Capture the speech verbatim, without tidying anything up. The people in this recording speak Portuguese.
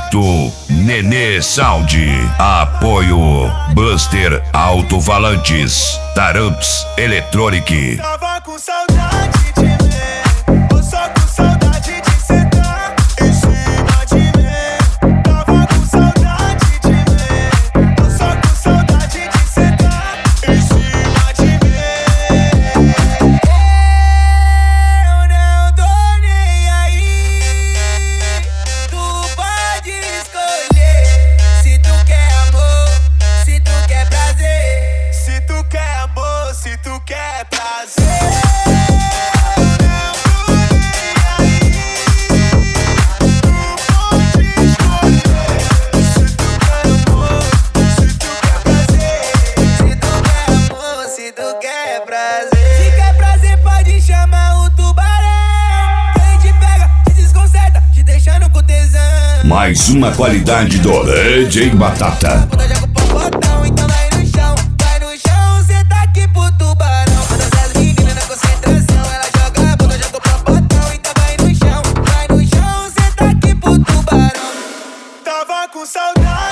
Oferecimento Nenê Sound. Apoio Buster Alto-Falantes. Taramps Electronic. Tava com saudade de ver, ou só com saudade de sentar em cima de mim. Tava com saudade de ver, ou só com saudade de sentar em cima de mim. Eu não tô nem aí. Tu pode escolher se tu quer amor, se tu quer prazer. Se tu quer amor, se tu quer prazer. Mais uma qualidade do D J Batata. Então vai no chão, vai no chão, cê tá aqui pro tubarão. Manda essas meninas na concentração, ela joga a bunda, joga o popotão. Então vai no chão, vai no chão, cê tá aqui pro tubarão. Tava com saudade.